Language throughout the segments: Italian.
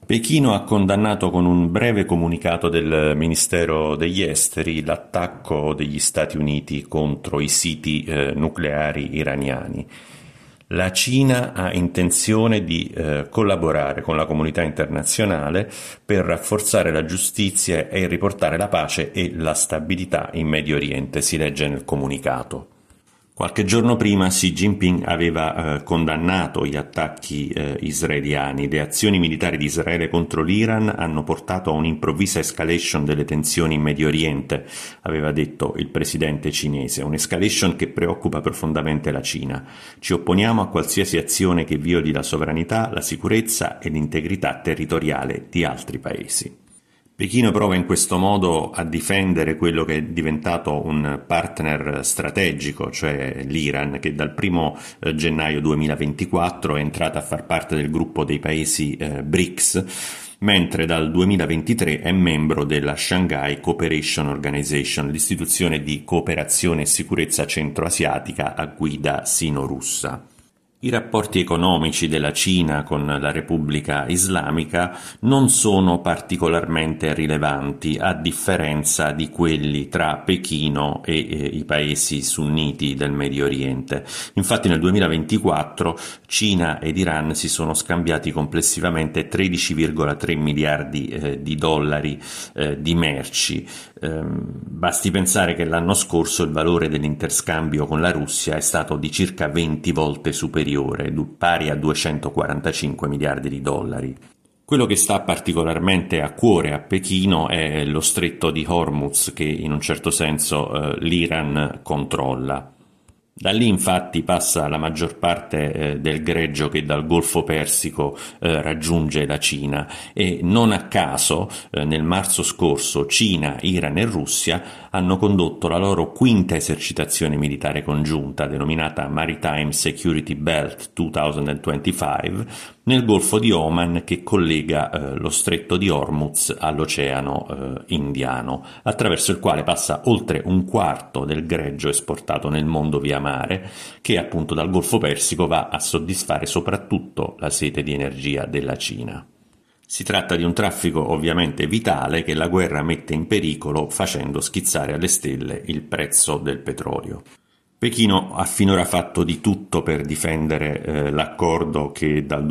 Pechino ha condannato con un breve comunicato del Ministero degli Esteri l'attacco degli Stati Uniti contro i siti nucleari iraniani. La Cina ha intenzione di collaborare con la comunità internazionale per rafforzare la giustizia e riportare la pace e la stabilità in Medio Oriente, si legge nel comunicato. Qualche giorno prima Xi Jinping aveva condannato gli attacchi israeliani. Le azioni militari di Israele contro l'Iran hanno portato a un'improvvisa escalation delle tensioni in Medio Oriente, aveva detto il presidente cinese, un'escalation che preoccupa profondamente la Cina. Ci opponiamo a qualsiasi azione che violi la sovranità, la sicurezza e l'integrità territoriale di altri paesi. Pechino prova in questo modo a difendere quello che è diventato un partner strategico, cioè l'Iran, che dal 1 gennaio 2024 è entrata a far parte del gruppo dei paesi BRICS, mentre dal 2023 è membro della Shanghai Cooperation Organization, l'istituzione di cooperazione e sicurezza centroasiatica a guida sino-russa. I rapporti economici della Cina con la Repubblica Islamica non sono particolarmente rilevanti, a differenza di quelli tra Pechino e i paesi sunniti del Medio Oriente. Infatti nel 2024 Cina ed Iran si sono scambiati complessivamente 13,3 miliardi di dollari di merci. Basti pensare che l'anno scorso il valore dell'interscambio con la Russia è stato di circa 20 volte superiore, pari a 245 miliardi di dollari. Quello che sta particolarmente a cuore a Pechino è lo stretto di Hormuz, che in un certo senso l'Iran controlla. Da lì infatti passa la maggior parte del greggio che dal Golfo Persico raggiunge la Cina, e non a caso nel marzo scorso Cina, Iran e Russia hanno condotto la loro quinta esercitazione militare congiunta, denominata Maritime Security Belt 2025, nel Golfo di Oman, che collega lo stretto di Hormuz all'Oceano Indiano, attraverso il quale passa oltre un quarto del greggio esportato nel mondo via mare, che appunto dal Golfo Persico va a soddisfare soprattutto la sete di energia della Cina. Si tratta di un traffico ovviamente vitale che la guerra mette in pericolo, facendo schizzare alle stelle il prezzo del petrolio. Pechino ha finora fatto di tutto per difendere l'accordo che dal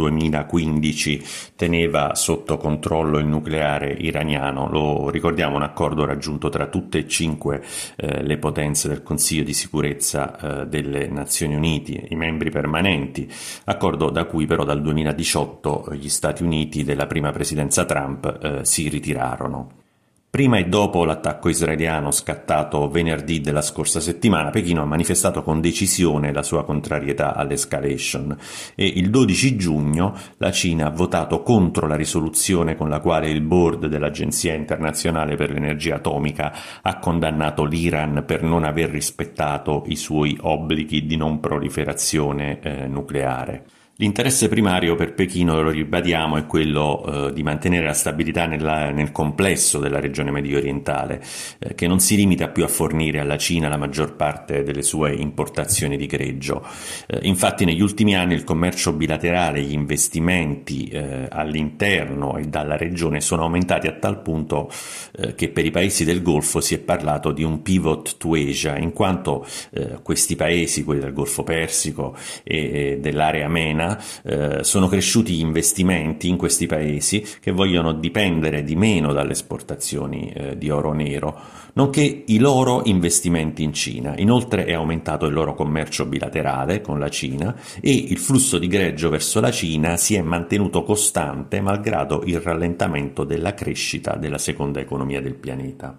2015 teneva sotto controllo il nucleare iraniano. Lo ricordiamo, un accordo raggiunto tra tutte e cinque le potenze del Consiglio di sicurezza delle Nazioni Unite, i membri permanenti, accordo da cui però dal 2018 gli Stati Uniti della prima presidenza Trump si ritirarono. Prima e dopo l'attacco israeliano scattato venerdì della scorsa settimana, Pechino ha manifestato con decisione la sua contrarietà all'escalation e il 12 giugno la Cina ha votato contro la risoluzione con la quale il board dell'Agenzia internazionale per l'energia atomica ha condannato l'Iran per non aver rispettato i suoi obblighi di non proliferazione nucleare. L'interesse primario per Pechino, lo ribadiamo, è quello di mantenere la stabilità nel complesso della regione mediorientale, che non si limita più a fornire alla Cina la maggior parte delle sue importazioni di greggio. Infatti negli ultimi anni il commercio bilaterale, gli investimenti all'interno e dalla regione sono aumentati a tal punto che per i paesi del Golfo si è parlato di un pivot to Asia, in quanto questi paesi, quelli del Golfo Persico e dell'area MENA, sono cresciuti gli investimenti in questi paesi, che vogliono dipendere di meno dalle esportazioni di oro nero, nonché i loro investimenti in Cina. Inoltre è aumentato il loro commercio bilaterale con la Cina e il flusso di greggio verso la Cina si è mantenuto costante malgrado il rallentamento della crescita della seconda economia del pianeta.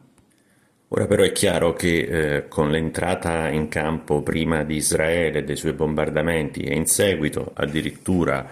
Ora però è chiaro che con l'entrata in campo prima di Israele e dei suoi bombardamenti e in seguito addirittura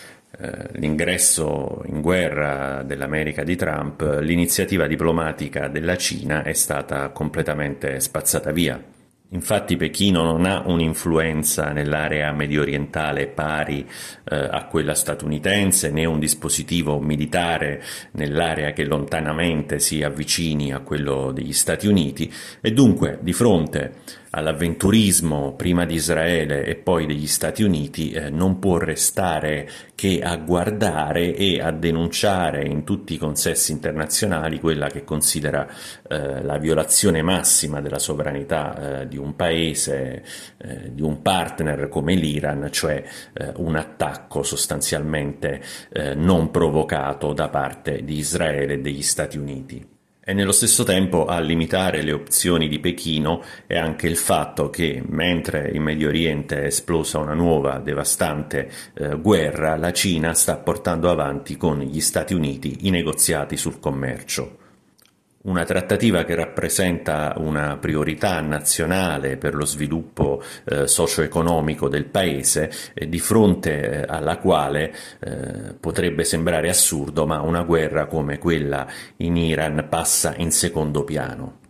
l'ingresso in guerra dell'America di Trump, l'iniziativa diplomatica della Cina è stata completamente spazzata via. Infatti Pechino non ha un'influenza nell'area mediorientale pari a quella statunitense, né un dispositivo militare nell'area che lontanamente si avvicini a quello degli Stati Uniti, e dunque di fronte all'avventurismo prima di Israele e poi degli Stati Uniti non può restare che a guardare e a denunciare in tutti i consessi internazionali quella che considera la violazione massima della sovranità di un paese, di un partner come l'Iran, cioè un attacco sostanzialmente non provocato da parte di Israele e degli Stati Uniti. E nello stesso tempo a limitare le opzioni di Pechino è anche il fatto che, mentre in Medio Oriente è esplosa una nuova devastante guerra, la Cina sta portando avanti con gli Stati Uniti i negoziati sul commercio. Una trattativa che rappresenta una priorità nazionale per lo sviluppo socio-economico del paese, di fronte alla quale potrebbe sembrare assurdo, ma una guerra come quella in Iran passa in secondo piano.